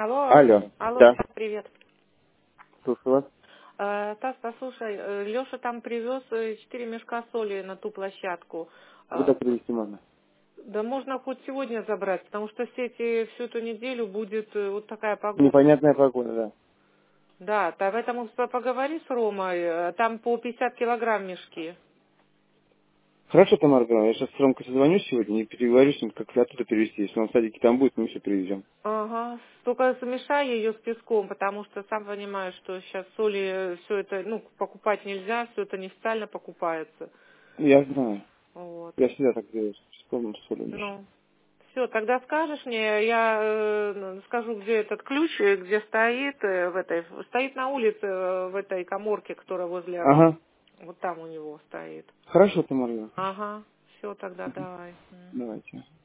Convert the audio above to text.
Алло, Алло, алло, да, Стас, привет. слушаю вас. Стас, послушай, Леша там привез 4 мешка соли на ту площадку. Когда Э, привезти можно? Да можно хоть сегодня забрать, потому что всю эту неделю будет вот такая погода. Непонятная погода, да. Да, поэтому поговори с Ромой, там по 50 килограмм мешки. Хорошо, Тамара Григорьевна, я сейчас с Ромкой созвонюсь сегодня и переговорю с ним, как оттуда перевезти. Если он в садике там будет, мы все привезем. Ага, только замешай ее с песком, потому что сам понимаешь, что сейчас соли все это, покупать нельзя, все это неофициально покупается. Я знаю. Вот. Я всегда так делаю. Вспомнил, что ли, Миша. Ну, все, тогда скажешь мне, я скажу, где этот ключ, где стоит, стоит на улице, в этой каморке, которая возле, Ага. вот там у него стоит. Хорошо, Тамара Григорьевна. Ага, все, тогда давай. Давайте.